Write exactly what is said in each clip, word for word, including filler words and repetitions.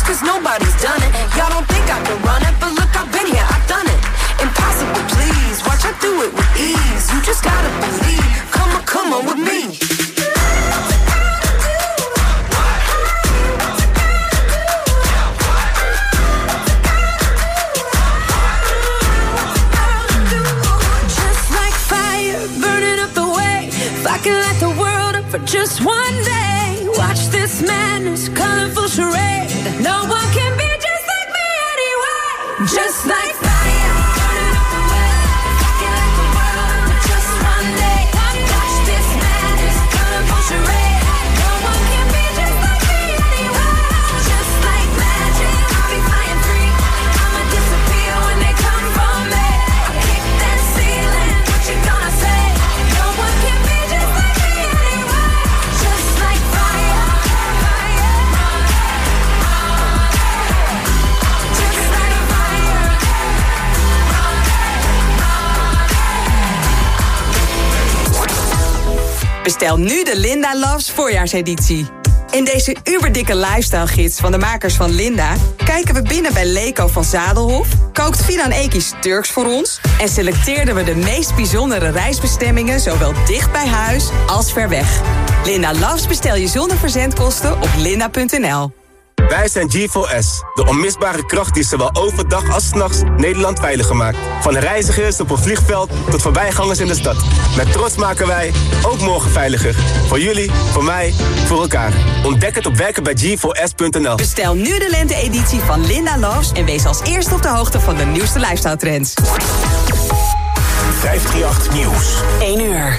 cause nobody's done it. Y'all don't think I can run it, but look, I've been here, I've done it. Impossible, please, watch I do it with ease. You just gotta believe, come on, come on with me. I can light the world up for just one day. Watch this madness, colorful charade. No one can be just like me anyway. Just like fire, burning up the way. I can light the world up for just one day. Watch this madness, colorful charade. No one can be just like me anyway. Just like magic, I'll be flying free. I'ma disappear when they come for me. I kick that ceiling, what you gonna say? No one can be just like me anyway. Just like fire, fire. Just like fire. Bestel nu de Linda Loves voorjaarseditie. In deze uberdikke lifestyle gids van de makers van Linda kijken we binnen bij Leko van Zadelhof, kookt Fidan Ekies Turks voor ons en selecteerden we de meest bijzondere reisbestemmingen zowel dicht bij huis als ver weg. Linda Loves bestel je zonder verzendkosten op linda punt n l. Wij zijn G four S, de onmisbare kracht die zowel overdag als 's nachts Nederland veiliger maakt. Van reizigers op een vliegveld tot voorbijgangers in de stad. Met trots maken wij ook morgen veiliger. Voor jullie, voor mij, voor elkaar. Ontdek het op werken bij G four S punt n l. Bestel nu de lente-editie van Linda Loves en wees als eerste op de hoogte van de nieuwste lifestyle trends. vijfhonderdachttien Nieuws. één uur.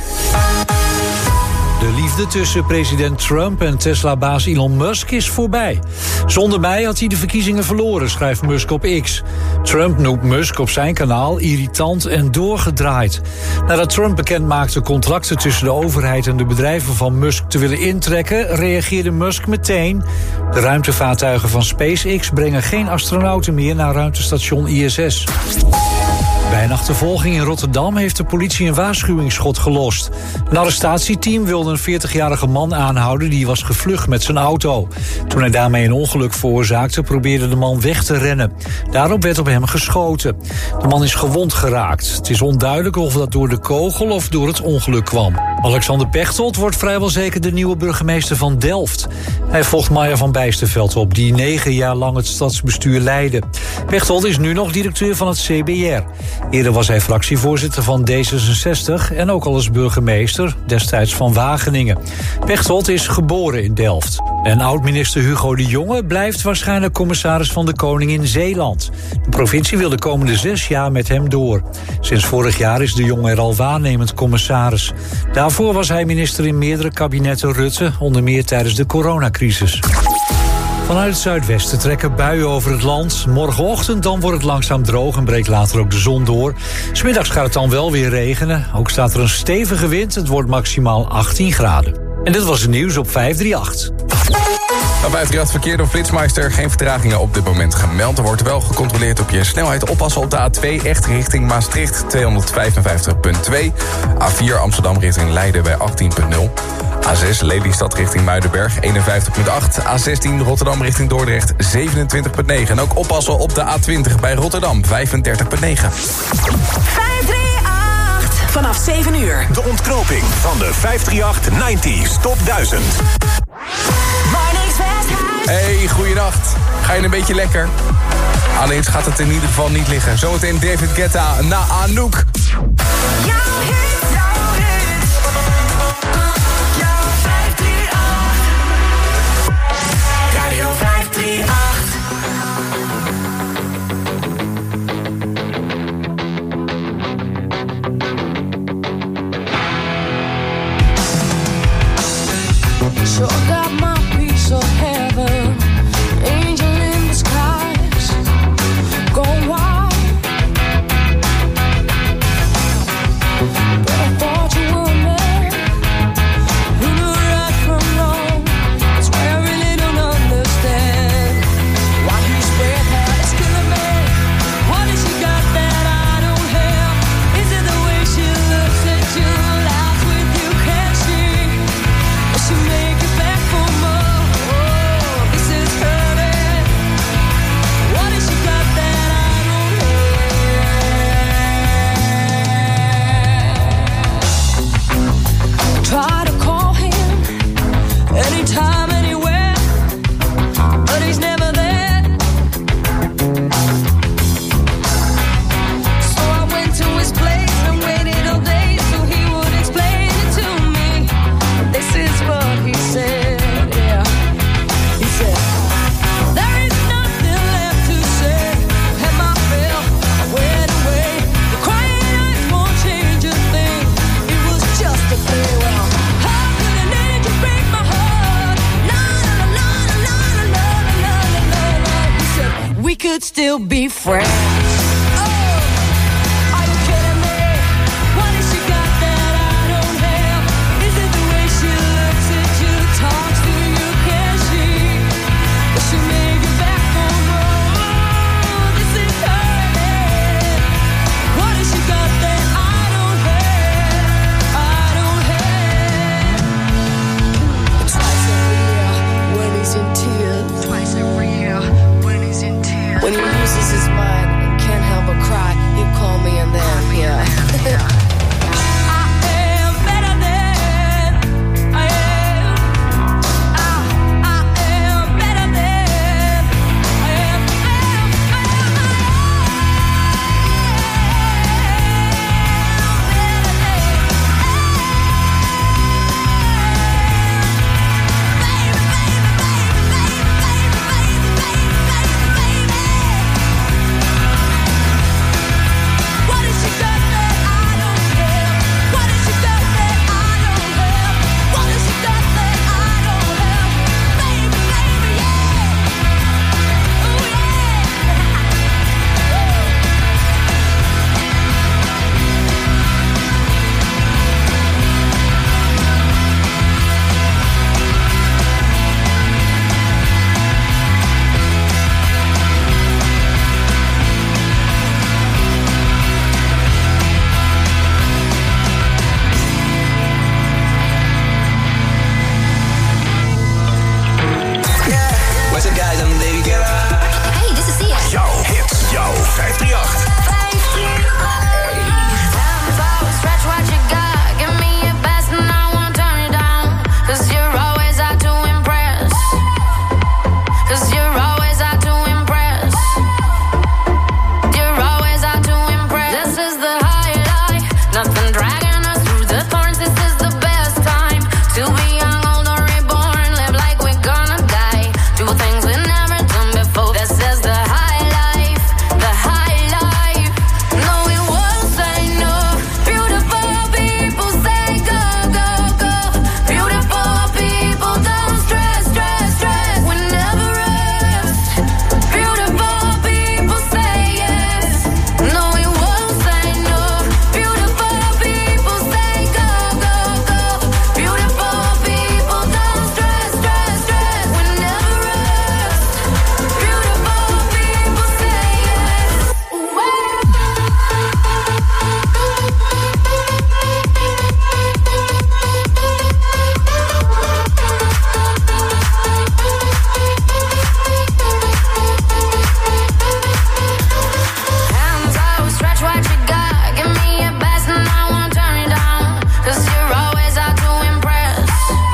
De liefde tussen president Trump en Tesla-baas Elon Musk is voorbij. Zonder mij had hij de verkiezingen verloren, schrijft Musk op X. Trump noemt Musk op zijn kanaal irritant en doorgedraaid. Nadat Trump bekend maakte contracten tussen de overheid en de bedrijven van Musk te willen intrekken, reageerde Musk meteen. De ruimtevaartuigen van SpaceX brengen geen astronauten meer naar ruimtestation I S S. Bij een achtervolging in Rotterdam heeft de politie een waarschuwingsschot gelost. Een arrestatieteam wilde een veertigjarige man aanhouden die was gevlucht met zijn auto. Toen hij daarmee een ongeluk veroorzaakte, probeerde de man weg te rennen. Daarop werd op hem geschoten. De man is gewond geraakt. Het is onduidelijk of dat door de kogel of door het ongeluk kwam. Alexander Pechtold wordt vrijwel zeker de nieuwe burgemeester van Delft. Hij volgt Maya van Bijsterveld op, die negen jaar lang het stadsbestuur leidde. Pechtold is nu nog directeur van het C B R. Eerder was hij fractievoorzitter van D zesenzestig en ook al als burgemeester, destijds van Wageningen. Pechtold is geboren in Delft. En oud-minister Hugo de Jonge blijft waarschijnlijk commissaris van de Koning in Zeeland. De provincie wil de komende zes jaar met hem door. Sinds vorig jaar is de Jonge er al waarnemend commissaris. Daarvoor was hij minister in meerdere kabinetten Rutte, onder meer tijdens de coronacrisis. Vanuit het zuidwesten trekken buien over het land. Morgenochtend dan wordt het langzaam droog en breekt later ook de zon door. 'S Middags gaat het dan wel weer regenen. Ook staat er een stevige wind. Het wordt maximaal achttien graden. En dit was het nieuws op vijfhonderdachttien. Op vijfhonderdachttien verkeer door Flitsmeister. Geen vertragingen op dit moment gemeld. Er wordt wel gecontroleerd op je snelheid. Oppassen op de A twee echt richting Maastricht tweehonderdvijfenvijftig komma twee. A vier Amsterdam richting Leiden bij achttien komma nul. A zes Lelystad richting Muidenberg eenenvijftig komma acht. A zestien Rotterdam richting Dordrecht zevenentwintig komma negen. En ook oppassen op de A twintig bij Rotterdam vijfendertig komma negen. vijfhonderdachttien. Vanaf zeven uur. De ontknoping van de vijfhonderdachttien negentig Top duizend. Hey, goeienacht. Ga je een beetje lekker? Alleen gaat het in ieder geval niet liggen. Zometeen David Guetta na Anouk. Jouw hit, jouw hit. Jouw vijfhonderdachttien. Radio vijfhonderdachttien. Sure got my piece of heaven, angel in the skies, go wild. But I thought could still be friends. When he loses his mind and can't help but cry, he'll call me and then, yeah. I am better than I am. I, I am better than I am. I am, I am, What's up guys, I'm David Guetta. Hey, this is Sia. Jouw hits, jouw vijf drie acht. Stretch what you got, give me your best and I won't turn it down. Cause you're always out to impress. Cause you're always out to impress. You're always out to impress. This is the highlight, nothing dragging us through the thorns. This is the best time to be young, old or reborn. Live like we're gonna die. Do things we've never done before. This is the high life, the high life. No, we won't say no. Beautiful people say go, go, go. Beautiful people don't stress, stress, stress. We never rest. Beautiful people say yes. No, we won't say no. Beautiful people say go, go, go. Beautiful people don't stress, stress, stress. We never rest. Beautiful people say yes. Hands out, stretch what you got. Give me your best and I won't turn it down. Cause you're always out to impress.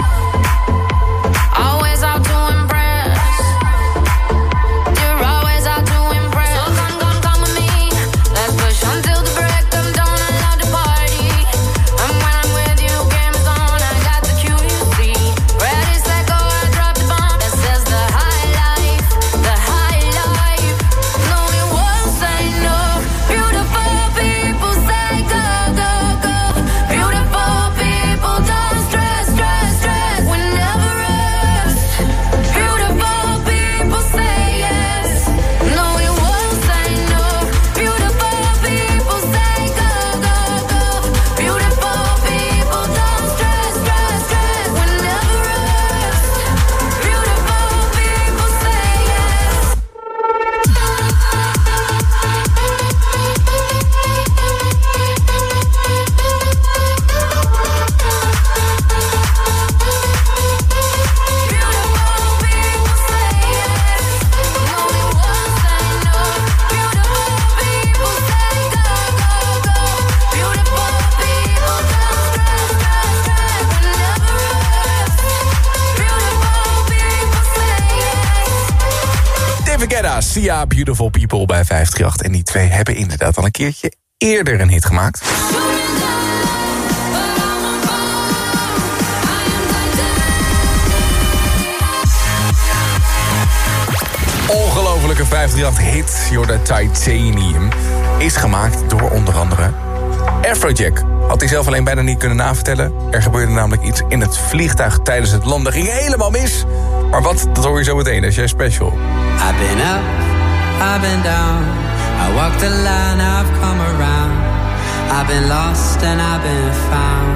Always out to impress. You're always out to impress. So come, come, come with me. Let's push until the break of dawn. I love the party. And when I'm with you, game's on. I got the Q, you see. Ready, set, go, I drop the bomb. This is the high life, the high life. No, we won't say no. Beautiful people say go, go, go. Beautiful people don't stress, stress, stress. We never rest. Beautiful people say yes. No, we won't say no. Beautiful people say go, go, go. Beautiful people don't stress, stress, stress. We never rest. Beautiful people say yes. David Guetta, Sia, Beautiful People bij vijf drie acht. En die twee hebben inderdaad al een keertje eerder een hit gemaakt. Ongelofelijke vijf drie acht hit, Jorda Titanium, is gemaakt door onder andere Afrojack. Had hij zelf alleen bijna niet kunnen navertellen. Er gebeurde namelijk iets in het vliegtuig tijdens het landen. Ging helemaal mis. Maar wat, dat hoor je zo meteen. Dat is jij special. I've been up, I've been down. I walked the line, I've come around. I've been lost and I've been found.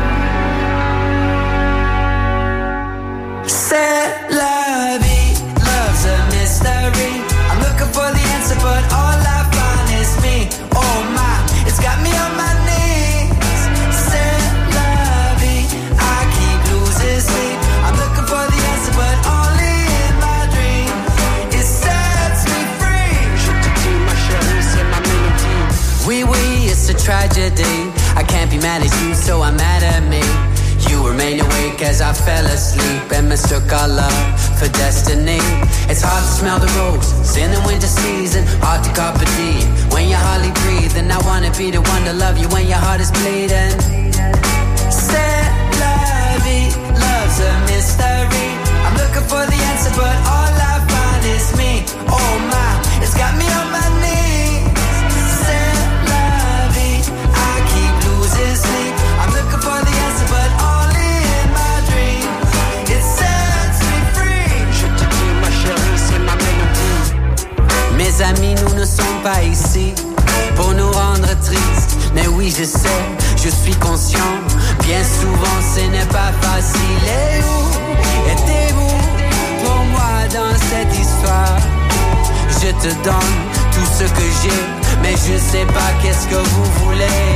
C'est la vie, love's a mystery. I'm looking for the answer, but all I find is me. Oh my, it's got me on my knees. C'est la vie, I keep losing sleep. I'm looking for the answer, but only in my dreams. It sets me free. Je te dis, ma chérie, c'est ma mélodie. Oui, oui, it's a tragedy. I can't be mad at you, so I'm mad at me. You remain awake as I fell asleep and mistook our love for destiny. It's hard to smell the roses in the winter season, hard to carpe diem when you're hardly breathing. I wanna be the one to love you when your heart is bleeding. C'est la vie, love's a mystery. I'm looking for the answer, but all I find is me. Oh my, it's got me on my knees. C'est la vie, I keep losing sleep. I'm looking for the answer, but only in my dreams. It sets me free. Je te dis, ma chérie, c'est ma mélodie. Mes amis, nous ne sommes pas ici pour nous rendre tristes. Mais oui, je sais, je suis conscient. Bien souvent, ce n'est pas facile. Et où étiez-vous pour moi dans cette histoire? Je te donne tout ce que j'ai, mais je sais pas qu'est-ce que vous voulez.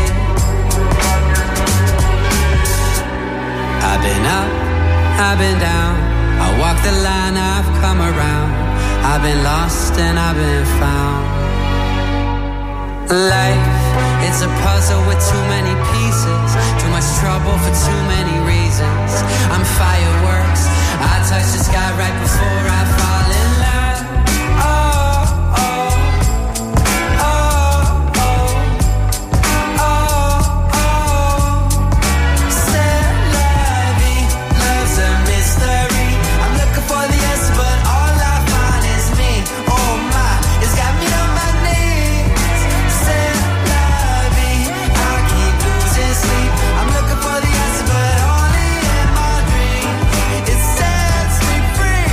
I've been up, I've been down. I walked the line, I've come around. I've been lost and I've been found. Life, it's a puzzle with too many pieces. Too much trouble for too many reasons. I'm fireworks, I touch the sky right before I fall in love. Oh, oh, oh, oh, oh, oh. C'est la vie, love's a mystery. I'm looking for the answer, but all I find is me. Oh my, it's got me on my knees. C'est la vie, I keep losing sleep. I'm looking for the answer, but only in my dreams. It sets me free.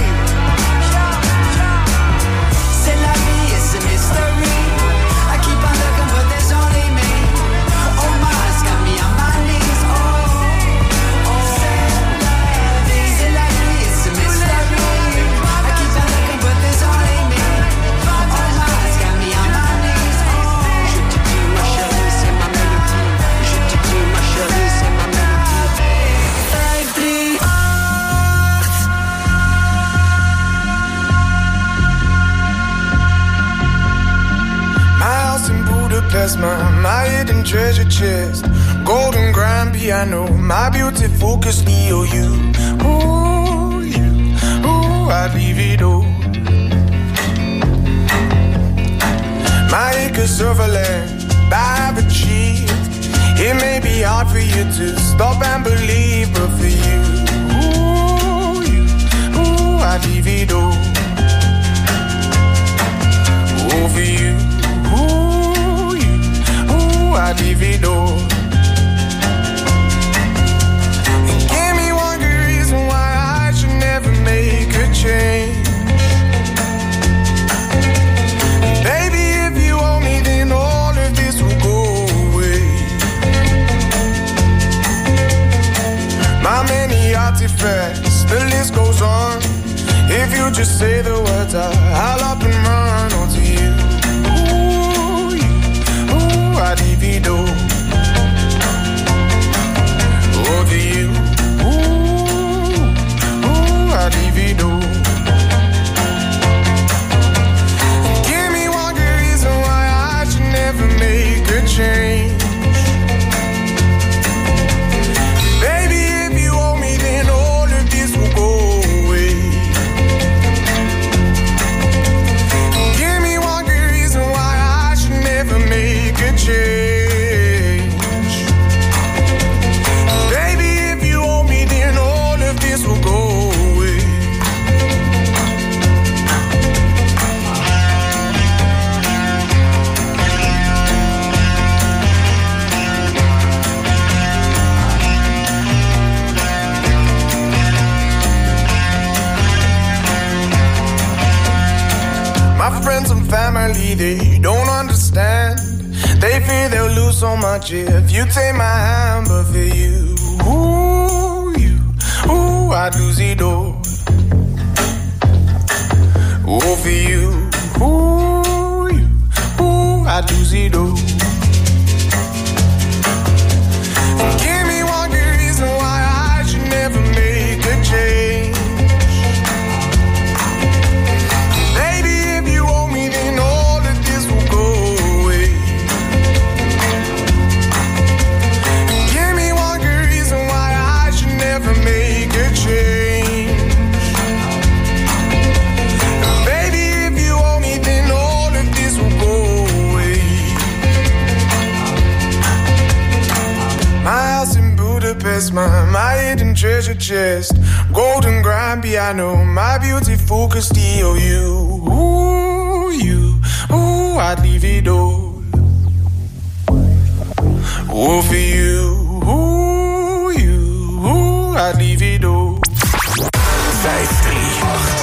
C'est la vie, it's a mystery. I keep on looking, but there's only me. Oh my, it's got me on my knees. Oh, oh. C'est la vie, c'est la vie, it's a mystery. I keep on looking, but there's only me. Oh my, it's got me on my knees. Je te dis, ma chérie, c'est ma mélodie. Je te dis, ma chérie, c'est ma mélodie. vijf drie acht. My house in Budapest, my, my hidden treasure chest. Golden grand piano, my beauty focus, E O U. Ooh, you, ooh, I'd leave it all. My acres of land, I've achieved. It may be hard for you to stop and believe, but for you, ooh, you, ooh, I'd leave it all. Ooh, for you, ooh, you, ooh, I'd leave it all. And give me one good reason why I should never make a change. Baby, if you owe me, then all of this will go away. My many artifacts, the list goes on. If you just say the words, I, I'll up and run onto you. Ooh, you, ooh, I'd leave it all. Over you, ooh, ooh, I'd leave it all. Give me one good reason why I should never make a change. Baby, if you owe me, then all of this will go away. Give me one good reason why I should never make a change. Baby, if you owe me, then all of this will go away. friends and family, they don't understand. They fear they'll lose so much if you take my hand. But for you, ooh, you, ooh, I'd lose it all. Ooh, for you, ooh, you, ooh, I'd lose it all. Give me one good reason why I should never make a change. Baby, if you owe me, then all of this will go away. Give me one good reason why I should never make a change. Baby, if you owe me, then all of this will go away. My house in Budapest, my, my hidden treasure chest, golden grand piano, my beautiful Castillo. You, ooh, you, ooh, I'd leave it all. Ooh, for you, ooh, you, ooh, I'd leave it all. vijf drie acht.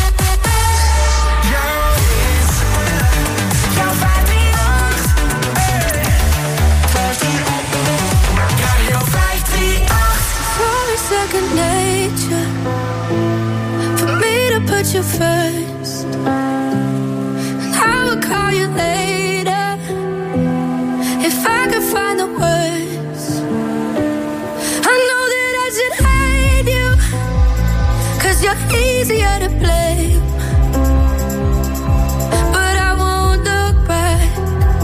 Second nature for me to put you first. And I would call you later if I could find the words. I know that I should hate you, 'cause you're easier to blame. But I won't look back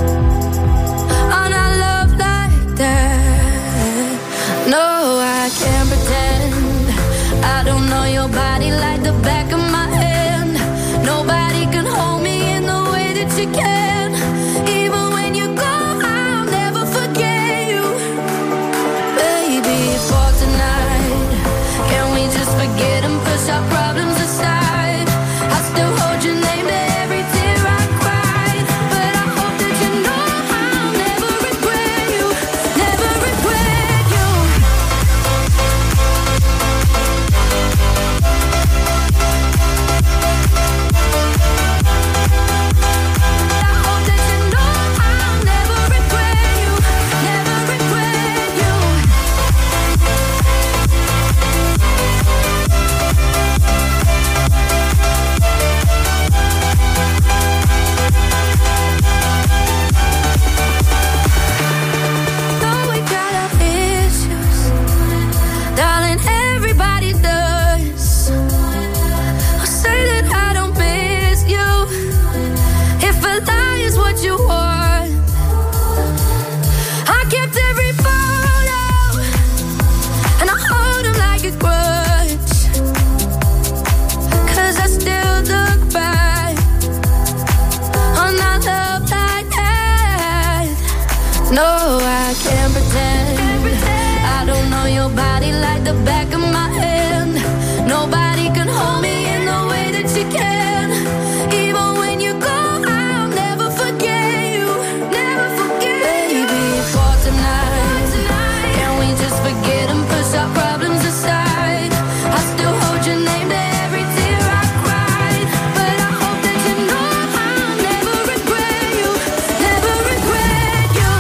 on our love like that. No, I can't pretend I don't know your body like the back of my hand. Nobody can hold me in the way that you can. Even when you go, I'll never forget you. Baby, for tonight, can we just forget and push our problems aside? I still hold your name to every tear I cried. But I hope that you know I'll never regret you. Never regret you. No, I can't pretend. I don't know your body like the back of my hand. Nobody can hold me in the way that you can. Even when you go, I'll never forget you. Never forget you. Baby, for tonight, can we just forget and push our problems aside? I still hold your name to every tear I cried. But I hope that you know I'll never regret you. Never regret you.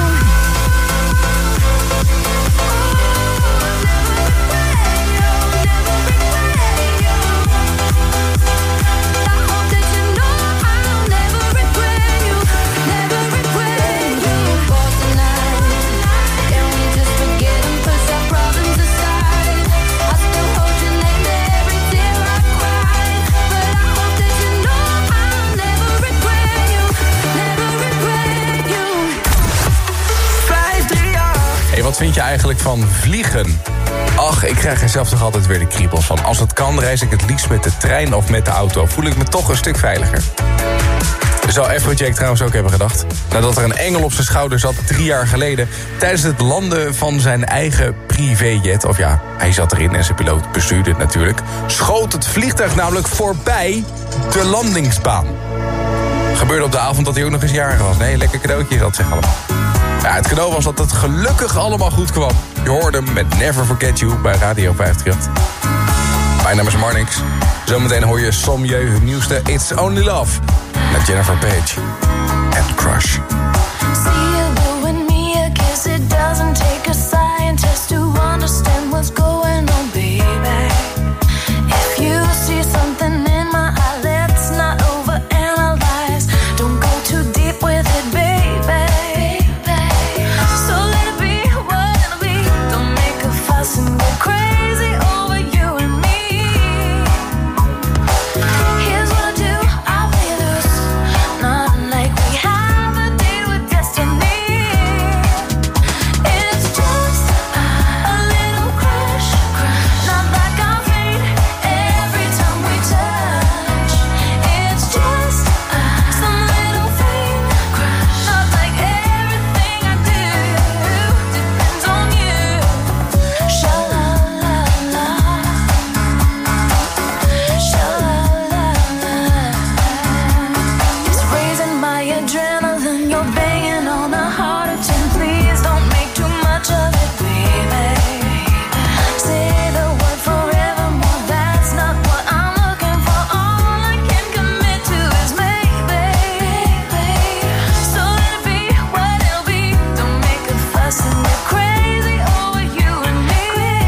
Wat vind je eigenlijk van vliegen? Ach, ik krijg er zelf toch altijd weer de kriebels van. Als het kan, reis ik het liefst met de trein of met de auto. Voel ik me toch een stuk veiliger. Zou Afrojack trouwens ook hebben gedacht. Nadat er een engel op zijn schouder zat drie jaar geleden... tijdens het landen van zijn eigen privéjet. Of ja, hij zat erin en zijn piloot bestuurde het natuurlijk. Schoot het vliegtuig namelijk voorbij de landingsbaan. Gebeurde op de avond dat hij ook nog eens jarig was. Nee, lekker cadeautje, dat zeg allemaal. Ja, het cadeau was dat het gelukkig allemaal goed kwam. Je hoorde hem met Never Forget You bij Radio vijf drie acht. Mijn naam is Marnix. Zometeen hoor je Sommieu, hun nieuwste It's Only Love. Met Jennifer Page en Crush. See you with me, I guess it doesn't take a scientist to understand what's going on, baby. If you see something in my eye, let's not overanalyze. Don't go too deep with it, baby. So let it be what it'll be. Don't make a fuss and go crazy over you and me. Here's what I do, I'll play loose. Not like we have a deal with destiny. It's just a little crush. Not like I fade every time we touch. It's just some little thing. Not like everything I do depends on you. Sha-la-la-la. Sha-la-la-la. It's raising my adrenaline. You're banging on a heart of tin. Please don't make too much of it, baby. Say the word forevermore. That's not what I'm looking for. All I can commit to is maybe. So let it be what it'll be. Don't make a fuss and get crazy over you and me.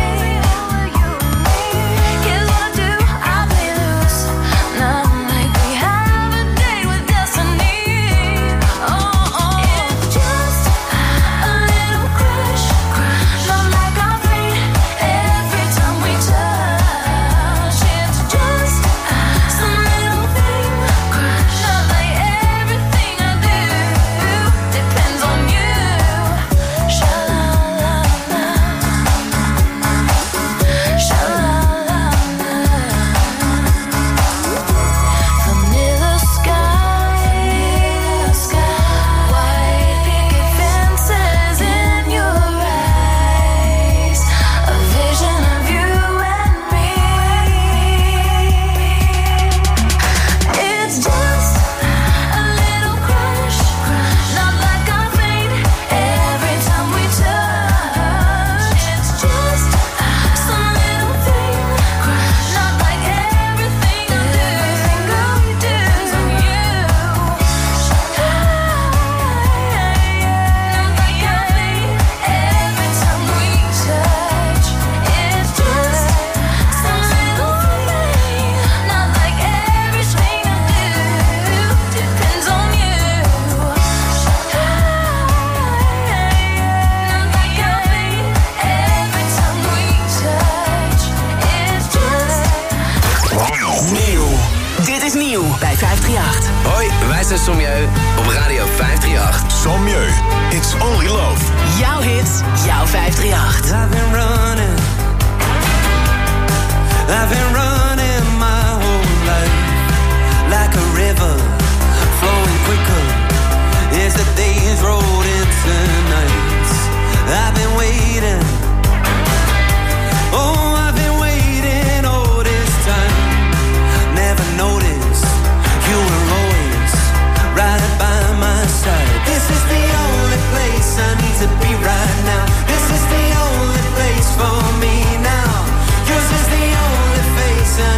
Here's what I do, I'll play loose. Not like we have a date with destiny. Oh, oh. It's just a little crush. Not like I fade every time we touch. It's just some little thing. Not like everything I do depends on you. Sha-la-la-la. Sha-la-la-la. Vanilla skies, white picket fences in your eyes, a vision of you and me. It's just a little crush, not like I fade every time we touch. It's just some little thing, not like everything I do. Girl, you do you. Not like I fade every time we touch. It's just some little thing, not like everything I do depends on you. Not like I fade every time we touch. It's just Nieuw. Dit is nieuw bij vijfhonderdachtendertig. Hoi, wij zijn Sommieu op Radio vijfhonderdachtendertig. Sommieu, It's Only Love. Jouw hits, jouw vijfhonderdachtendertig. I've been running, I've been running my whole life, like a river flowing quicker as the days rolled into nights. I've been waiting, oh, I've been waiting all this time. Never noticed you were always right by my side. This is the only place I need to be right now. This is the only place for me now. Yours is the only face I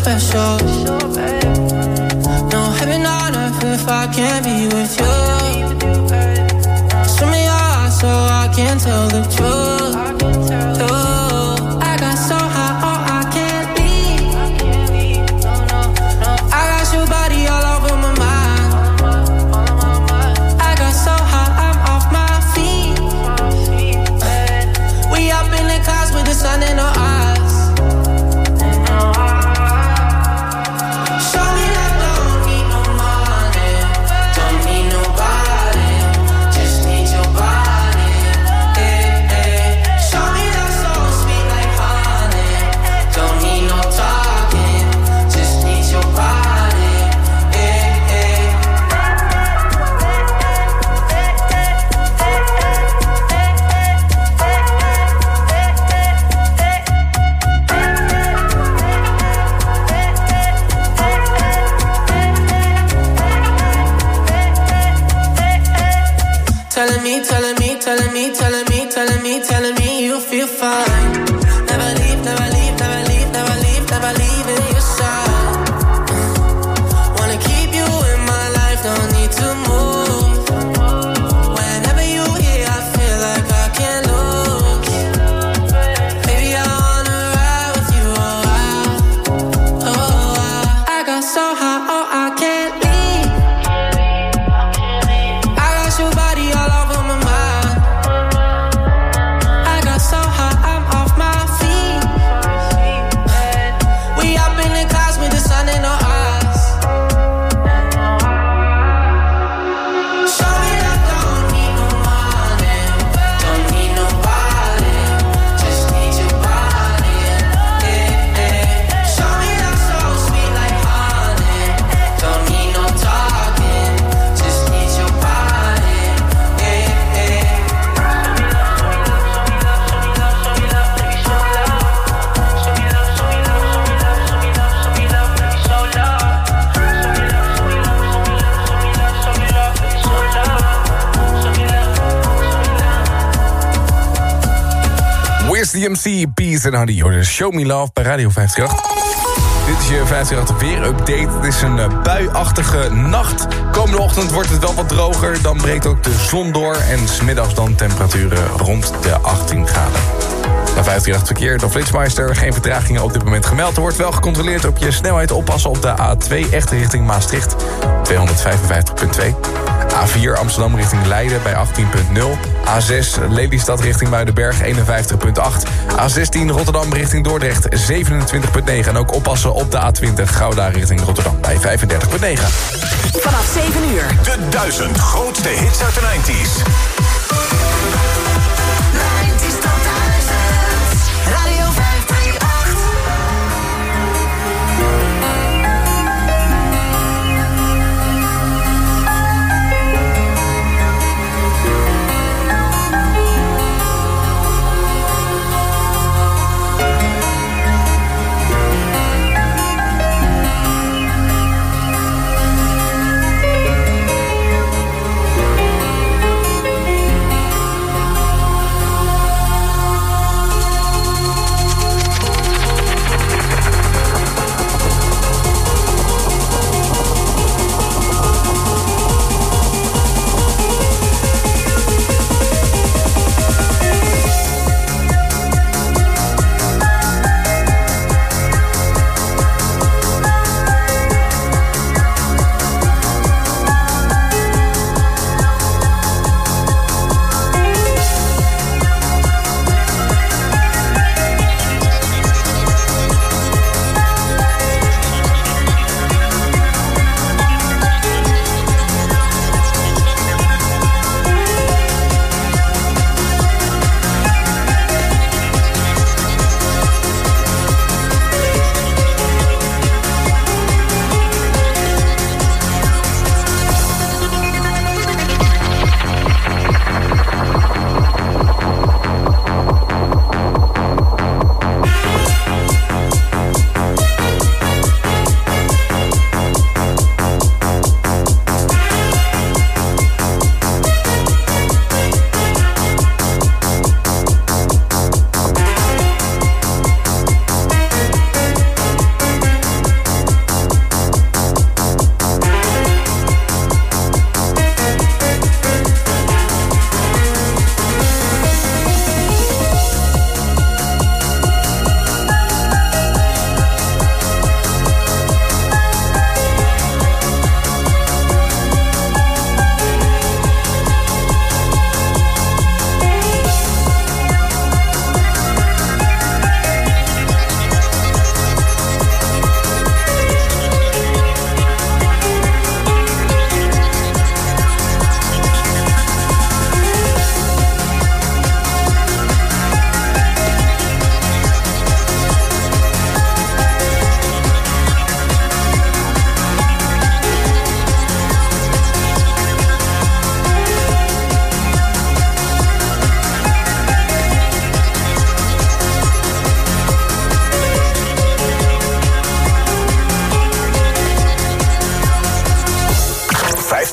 special. No heaven on earth if I can't be with you. Show me your eyes so I can tell the truth. Oh, I got so high, oh, I can't leave. I got your body all over my mind. I got so high, I'm off my feet. We up in the clouds with the sun in our eyes. Telling me, telling me, telling me, telling me, telling me, telling me you feel fine. Never leave, never leave, never leave, never leave, never leave in your side. Wanna keep you in my life, don't need to move. Whenever you here, I feel like I can't lose. Baby, I wanna ride with you, oh, I, oh, I, I got so high, oh, I can't leave. I got your body all over my mind. I got so high, I'm off my feet. We up in the clouds with the sun in our eyes. Show me that don't need no money, don't need nobody, just need your body. Yeah, yeah. Show me that so sweet like honey, don't need no talking, just need your body. Yeah, yeah. Where's the M C, Peace en Hardy. Hoor, Show Me Love bij Radio vijfenveertig. Dit is je vijfenveertig weer-update. Het is een uh, buiachtige nacht. Komende ochtend wordt het wel wat droger. Dan breekt ook de zon door. En 's middags dan temperaturen rond de achttien graden. Na vijfenveertig verkeer door Flitsmeister. Geen vertragingen op dit moment gemeld. Er wordt wel gecontroleerd op je snelheid. Oppassen op de A twee, echt richting Maastricht. tweehonderdvijfenvijftig komma twee. A vier Amsterdam richting Leiden bij achttien komma nul. A zes Lelystad richting Muidenberg eenenvijftig komma acht. A zestien Rotterdam richting Dordrecht zevenentwintig komma negen. En ook oppassen op de A twintig Gouda richting Rotterdam bij vijfendertig komma negen. Vanaf zeven uur. De duizend grootste hits uit de nineties. nineties tot duizend. Radio vijfenveertig.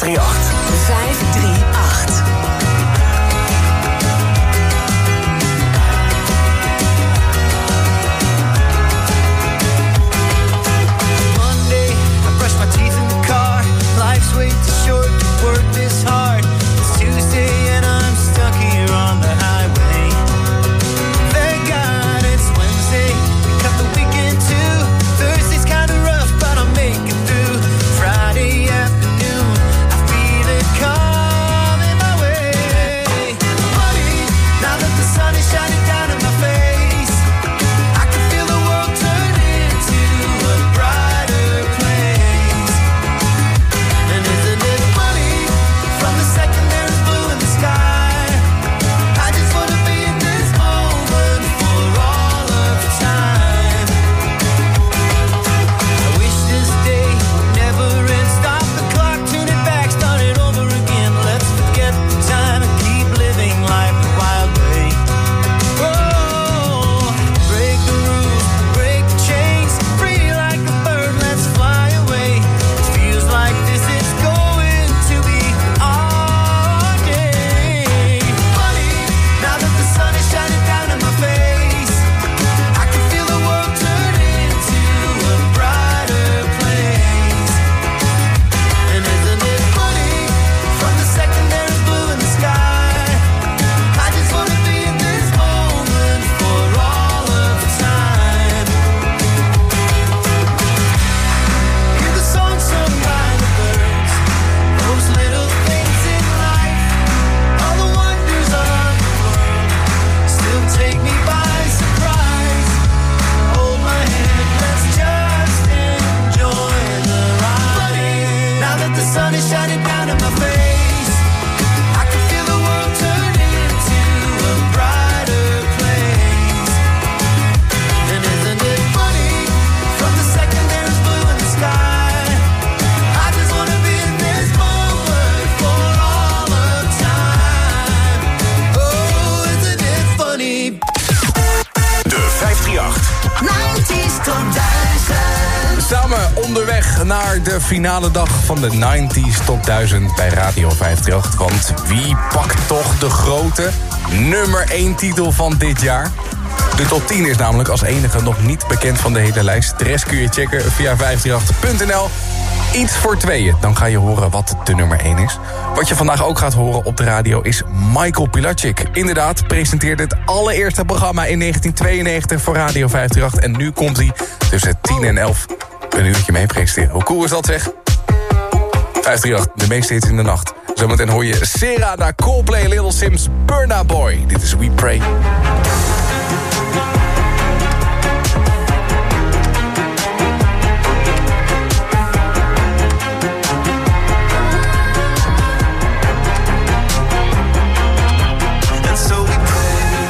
vijfhonderdachttien. vijfhonderdachttien. Monday, I brush my teeth in the car. Life's way too short to work this hard. It's Tuesday and I'm stuck here on the highway. Thank God it's Wednesday. We cut the weekend too. Thursday's kinda rough, but I'll make it through. Friday afternoon, I feel it coming my way. Funny, now that the sun is shining down in my face, I can feel the world turn into a brighter place. And isn't it funny, from the second there's blue in the sky, I just wanna be in this moment for all of time. I wish this day would never end. Stop the clock, tune it back, start it over again. Let's forget the time and keep living life the wild way. Oh, break the rules, break the chains, free like a bird, let's fly away. It feels like this is going to be our day. Funny, now that the sun is shining down in my face, I can feel the world turn into a brighter place. And isn't it funny, from the second there's blue in the sky, I just wanna be in this moment for all of time. Hear the song sung by the birds, those little things in life, all the wonders of the world, still take me by surprise. Hold my hand, let's just enjoy the ride. Now that the sun is shining down in my face, I can feel the world turn into a brighter place. And isn't it funny, from the second there's blue in the sky, I just wanna be in this moment for all of time. Oh, isn't it funny? De vijfhonderdachttien. nineties tot duizend. Samen onderweg naar de finale dag van de nineties Top duizend bij Radio vijfhonderdachttien. Want wie pakt toch de grote nummer één titel van dit jaar? De top tien is namelijk als enige nog niet bekend van de hele lijst. De rest kun je checken via vijf drie acht punt n l. Iets voor tweeën, dan ga je horen wat de nummer één is. Wat je vandaag ook gaat horen op de radio is Michael Pilacic. Inderdaad, presenteerde het allereerste programma in negentien tweeënnegentig voor Radio vijfhonderdachttien. En nu komt hij tussen tien en elf een uurtje mee presenteren. Hoe cool is dat, zeg? vijf drie acht, de meeste hits in de nacht. Zometeen hoor je Sera naar Coldplay, Little Sims, Burna Boy. Dit is We Pray. And so we pray.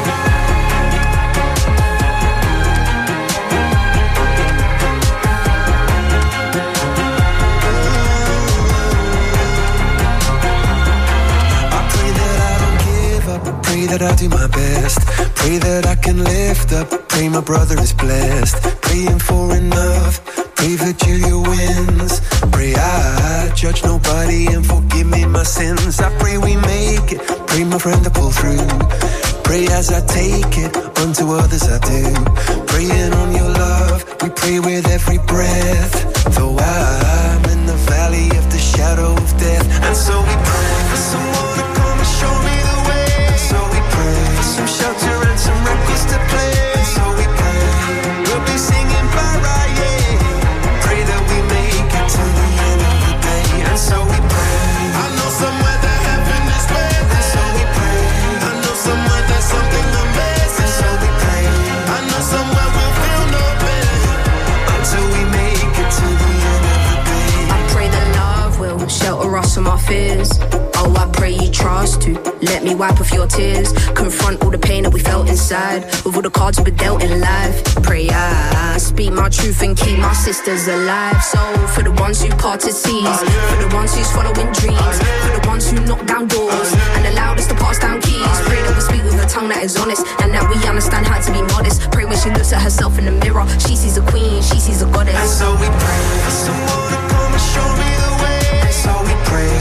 I pray that I don't give up. I pray that I do my best. Pray that I can lift up. Pray my brother is blessed. Praying for enough. Pray that Julia wins. Pray I judge nobody and forgive me my sins. I pray we make it. Pray my friend to pull through. Pray as I take it, unto others I do. Praying on your love, we pray with every breath. Though I'm in the valley of the shadow of death. And so we pray for someone to come and show me the way. And so we pray for some shelter and some records to play. And so we pray we'll be singing Baraye. Pray that we make it to the end of the day. And so we pray. I know somewhere that heaven is waiting. And so we pray. I know somewhere there's something amazing. And so we pray. I know somewhere we'll feel no pain until we make it to the end of the day. I pray that love will shelter us from our fears. Oh, I pray you trust to let me wipe off your tears. Confront all the pain that we felt inside with all the cards we dealt in life. Pray I speak my truth and keep my sisters alive. So for the ones who parted seas, for the ones who's following dreams, for the ones who knock down doors and allowed us to pass down keys. Pray that we speak with a tongue that is honest and that we understand how to be modest. Pray when she looks at herself in the mirror, she sees a queen, she sees a goddess. And so we pray for someone to come and show me the way. And so we pray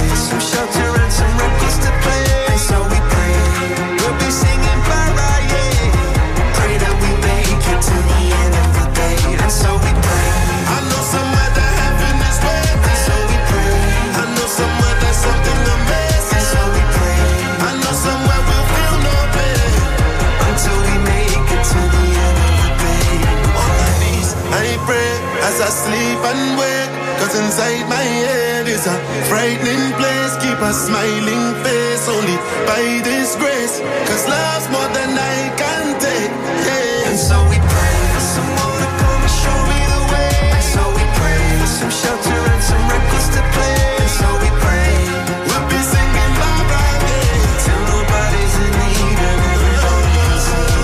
Yeah, this a frightening place. Keep a smiling face only by this grace. Cause love's more than I can take. Yeah. And so we pray for someone to come and show me the way. And so we pray for some shelter and some records to play. And so we pray we'll be singing bye bye day till nobody's in need and nobody's in.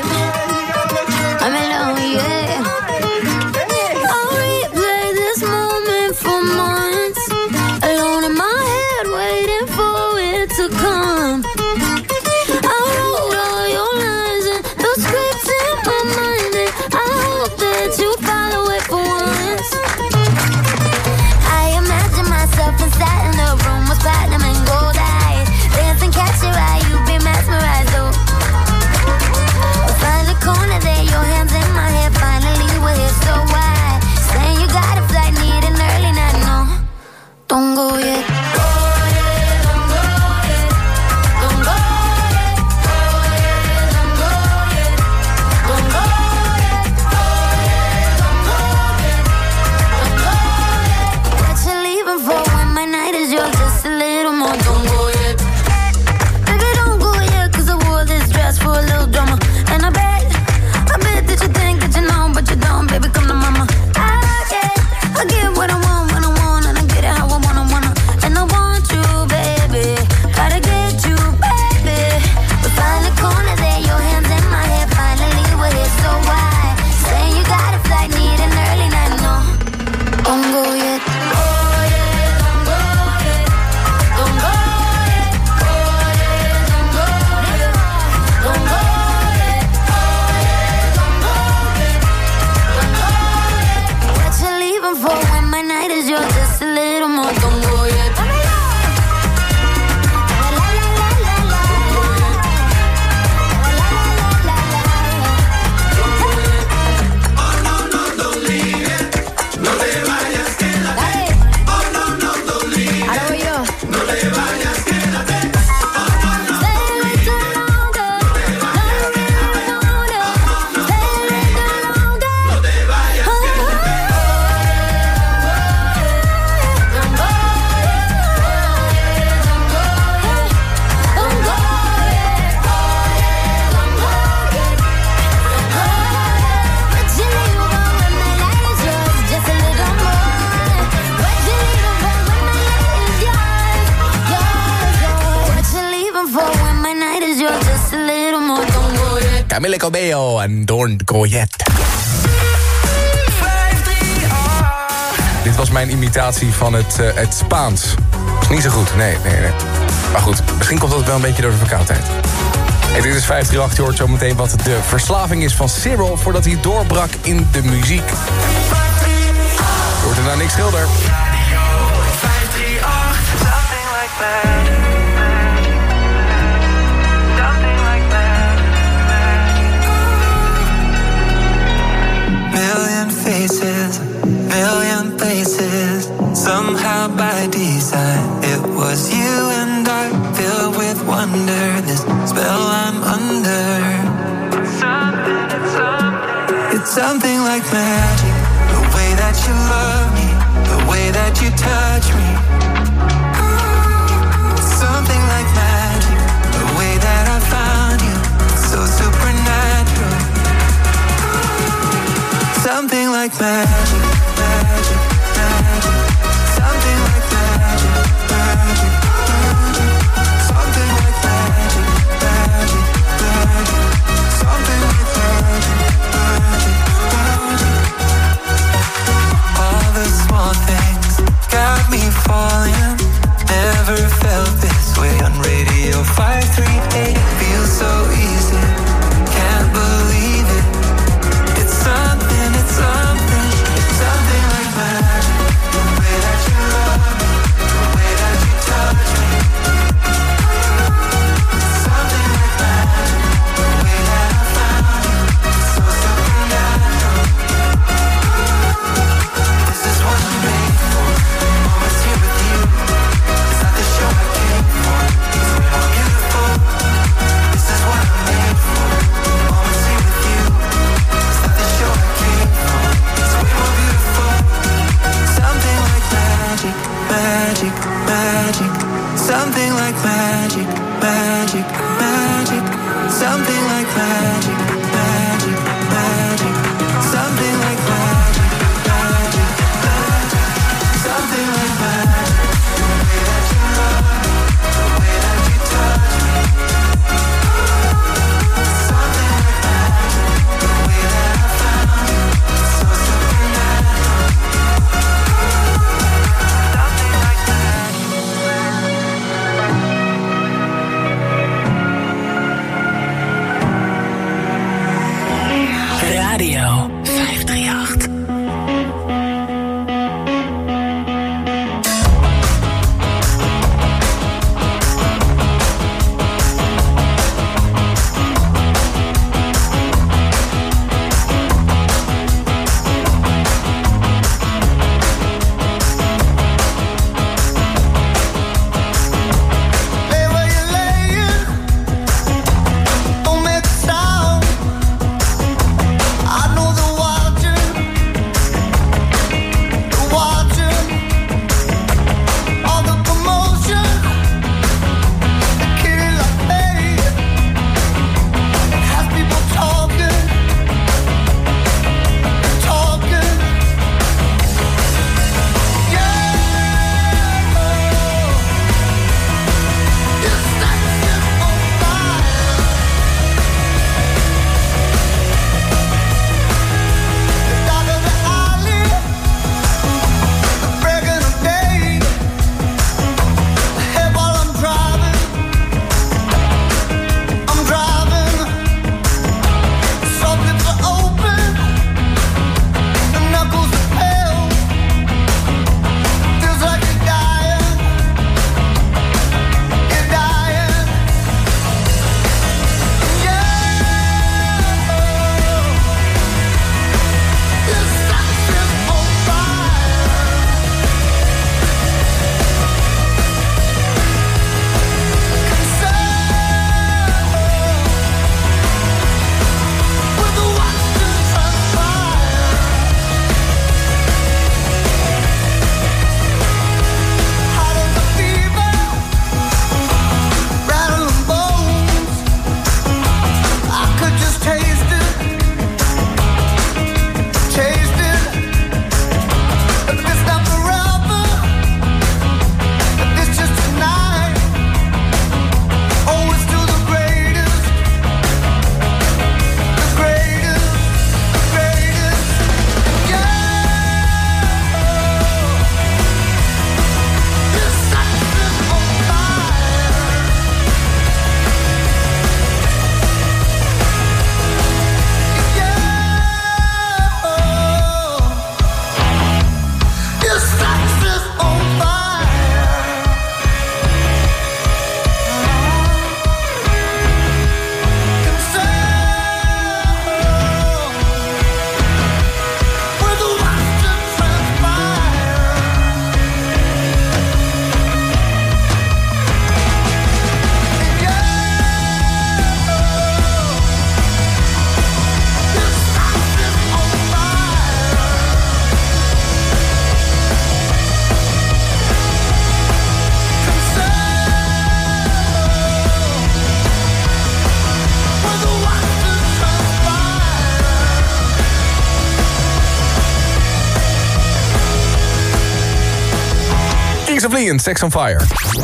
I'm alone, yeah. I'll replay this moment. Camille Cabello en Don Coyet. Dit was mijn imitatie van het, uh, het Spaans. Is niet zo goed, nee, nee, nee. Maar goed, misschien komt dat wel een beetje door de verkoudheid. Hey, dit is vijf drie acht, je hoort zo meteen wat de verslaving is van Cyril voordat hij doorbrak in de muziek. Je hoort er naar Nick Schilder. vijf drie acht, something like that. Million faces, million places. Somehow by design, it was you and I, filled with wonder. This spell I'm under. It's something, it's something. It's something like magic. The way that you love me, the way that you touch me. It's something like magic. The way that I found you, so supernatural. Something like magic, magic, magic. Something like magic, magic, magic. Something like magic, magic, magic. Something like magic, magic, magic. All the small things got me falling. Never felt this way on Radio five three eight. Feels so easy, can't believe it. It's something, it's something, it's something like magic. The way that you love me, the way that you touch me. It's something like magic. The way that I found you, so supernatural. This is what I'm made for. Moments here with you. It's not the show I came for. It's way more beautiful. This is what I'm made for. Moments here with you. It's not the show I came for. It's way more beautiful. Something like magic, magic, magic. Something like magic, magic, magic. Something like magic, magic, magic. Something like magic, magic, magic. Something like magic. The way that you love me, the way that you touch me. Something like magic. The way that I found you, so supernatural. Something like magic. Fleeing, Sex on Fire.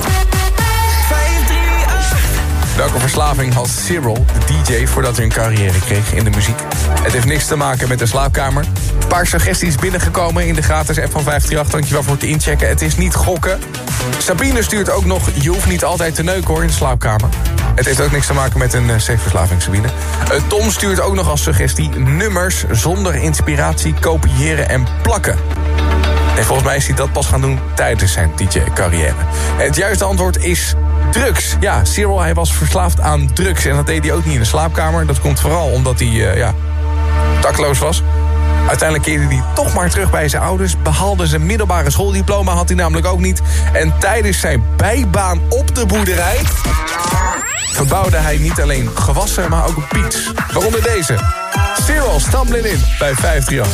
Welke verslaving had Cyril, de D J, voordat hij een carrière kreeg in de muziek? Het heeft niks te maken met de slaapkamer. Een paar suggesties binnengekomen in de gratis app van vijf drie acht. Dankjewel voor het inchecken. Het is niet gokken. Sabine stuurt ook nog, je hoeft niet altijd te neuken hoor in de slaapkamer. Het heeft ook niks te maken met een uh, seksverslaving, Sabine. Uh, Tom stuurt ook nog als suggestie nummers zonder inspiratie kopiëren en plakken. En volgens mij is hij dat pas gaan doen tijdens zijn D J-carrière. Het juiste antwoord is drugs. Ja, Cyril, hij was verslaafd aan drugs. En dat deed hij ook niet in de slaapkamer. Dat komt vooral omdat hij uh, ja, dakloos was. Uiteindelijk keerde hij toch maar terug bij zijn ouders. Behaalde zijn middelbare schooldiploma, had hij namelijk ook niet. En tijdens zijn bijbaan op de boerderij verbouwde hij niet alleen gewassen, maar ook een piets. Waaronder deze. Cyril, Stumbling In bij vijf drie acht.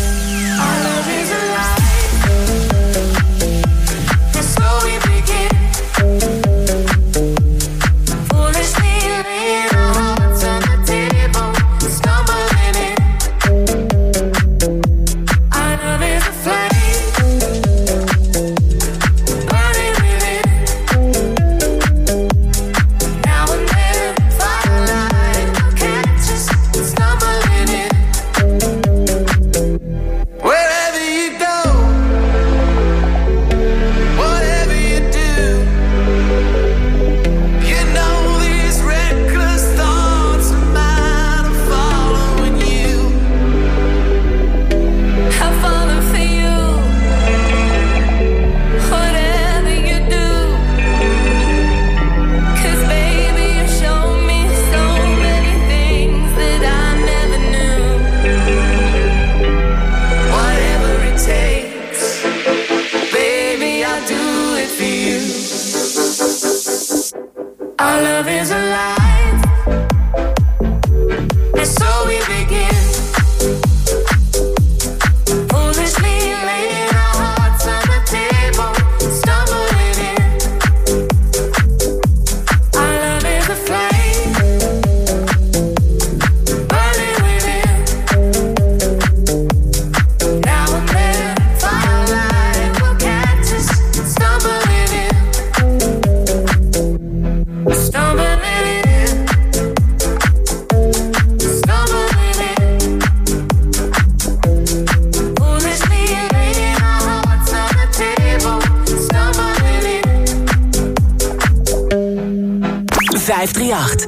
vijf drie acht.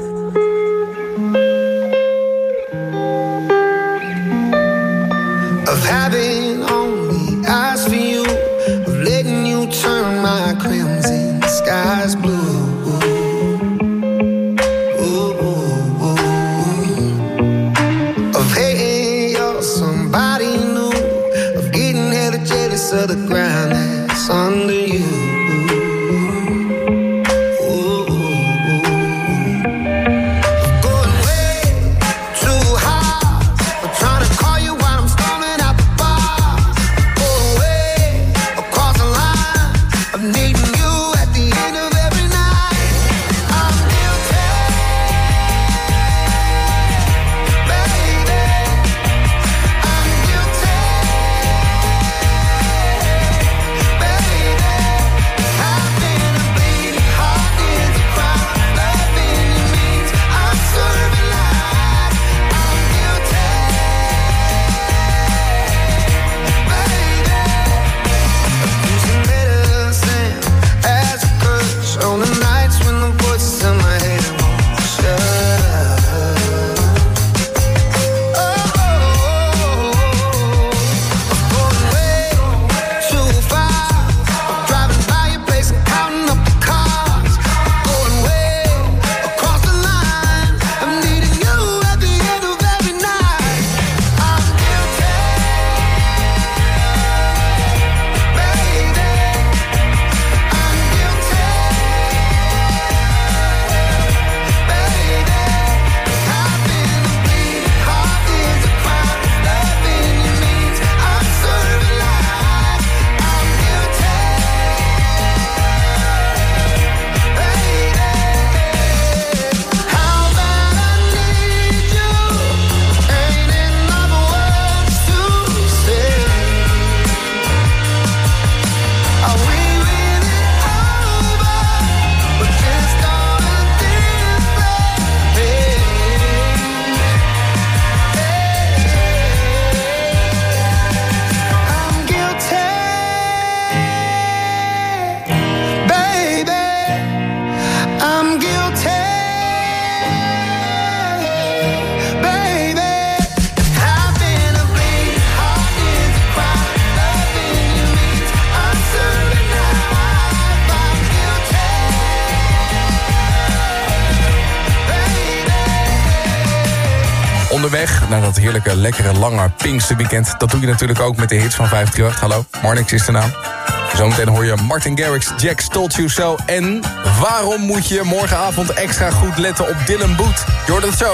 Of having only eyes for you, of letting you turn my crimson skies blue. Ooh, ooh, ooh. Of hating you're somebody new, of getting hella jealous of the ground that's under you. onderweg naar dat heerlijke, lekkere, lange Pinksterweekend. Dat doe je natuurlijk ook met de hits van vijf drie acht. Hallo, Marnix is de naam. Zometeen hoor je Martin Garrix, Jack's Told You So. En waarom moet je morgenavond extra goed letten op Dylan Boot? Je hoort het zo.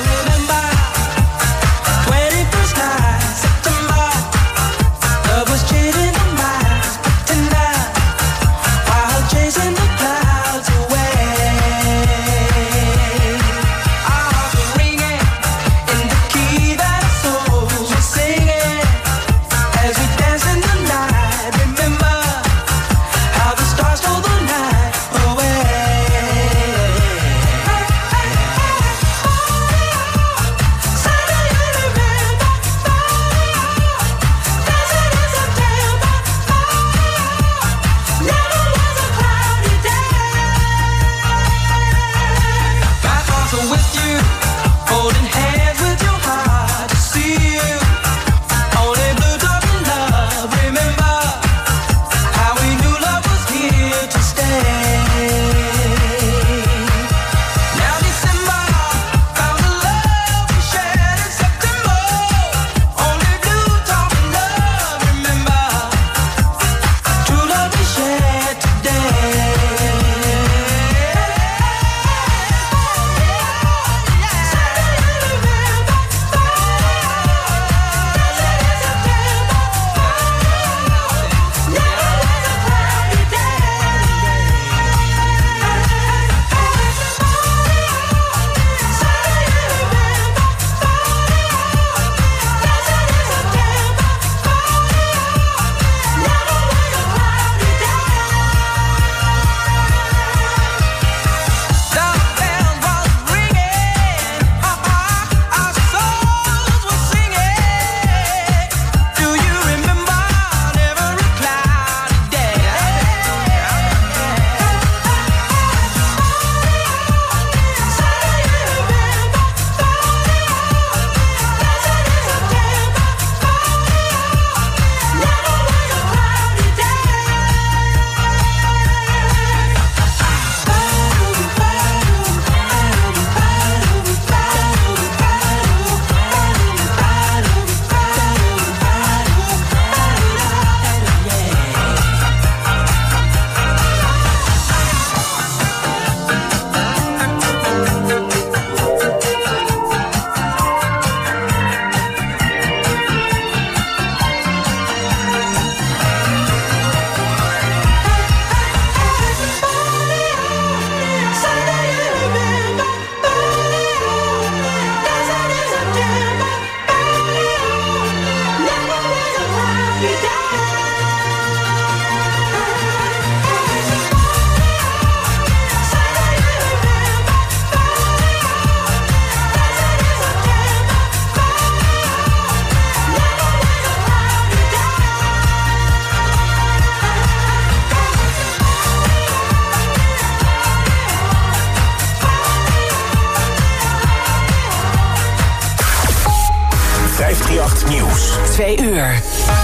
Twee uur.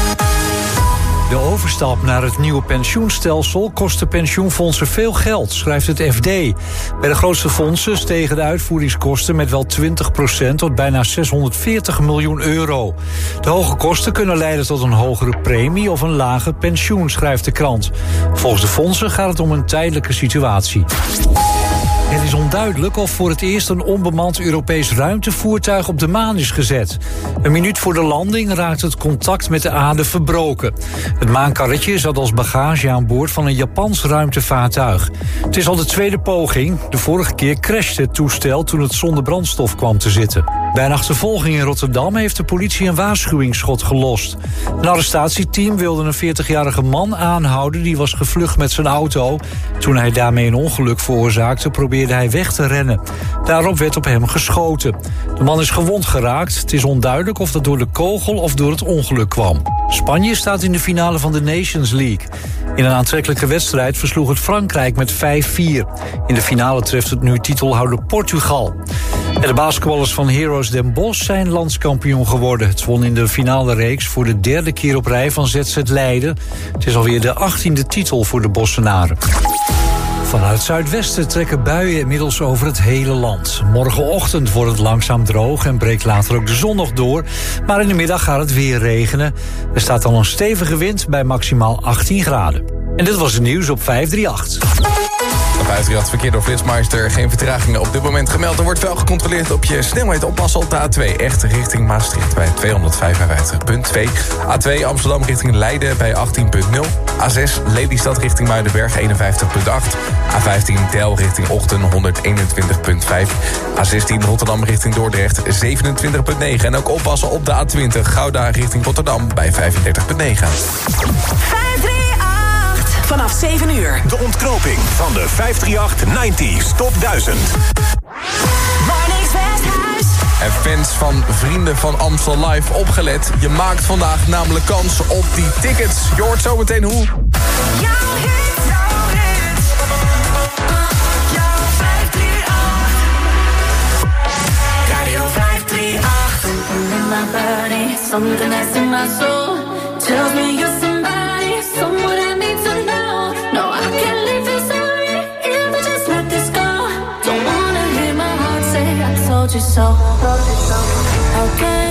De overstap naar het nieuwe pensioenstelsel kost de pensioenfondsen veel geld, schrijft het F D. Bij de grootste fondsen stegen de uitvoeringskosten met wel twintig procent tot bijna zeshonderdveertig miljoen euro. De hoge kosten kunnen leiden tot een hogere premie of een lager pensioen, schrijft de krant. Volgens de fondsen gaat het om een tijdelijke situatie. Het is onduidelijk of voor het eerst een onbemand Europees ruimtevoertuig op de maan is gezet. Een minuut voor de landing raakt het contact met de aarde verbroken. Het maankarretje zat als bagage aan boord van een Japans ruimtevaartuig. Het is al de tweede poging. De vorige keer crashte het toestel toen het zonder brandstof kwam te zitten. Bij een achtervolging in Rotterdam heeft de politie een waarschuwingsschot gelost. Een arrestatieteam wilde een veertigjarige man aanhouden die was gevlucht met zijn auto. Toen hij daarmee een ongeluk veroorzaakte, probeerde hij weg te rennen. Daarop werd op hem geschoten. De man is gewond geraakt. Het is onduidelijk of dat door de kogel of door het ongeluk kwam. Spanje staat in de finale van de Nations League. In een aantrekkelijke wedstrijd versloeg het Frankrijk met vijf vier. In de finale treft het nu titelhouder Portugal. En de basketballers van Heroes Den Bosch zijn landskampioen geworden. Het won in de finale reeks voor de derde keer op rij van Z Z Leiden. Het is alweer de achttiende titel voor de Bossenaren. Vanuit het zuidwesten trekken buien inmiddels over het hele land. Morgenochtend wordt het langzaam droog en breekt later ook de zon nog door. Maar in de middag gaat het weer regenen. Er staat dan een stevige wind bij maximaal achttien graden. En dit was het nieuws op vijf drie acht. Op vijf drie acht verkeer door Flitsmeister. Geen vertragingen op dit moment gemeld. Er wordt wel gecontroleerd op je snelheid. Oppassen op de A twee. Echt richting Maastricht bij tweehonderdvijfenvijftig komma twee. A twee Amsterdam richting Leiden bij achttien komma nul. A zes Lelystad richting Muidenberg eenenvijftig komma acht. A vijftien Del richting Ochten honderdeenentwintig komma vijf. A zestien Rotterdam richting Dordrecht zevenentwintig komma negen. En ook oppassen op de A twintig Gouda richting Rotterdam bij vijfendertig komma negen. vijf drie acht. Vanaf zeven uur. De ontknoping van de vijf drie acht negentig Top duizend. Marnix Westhuis. En fans van Vrienden van Amstel Live opgelet. Je maakt vandaag namelijk kans op die tickets. Je hoort zometeen hoe. Jouw hit, jouw hit. Jouw vijf drie acht. Radio vijf drie acht. In my body, something that's in my soul tells me you're somebody, someone I need to know. No, I can't leave this sorry if I just let this go. Don't wanna hear my heart say I told you so. Okay.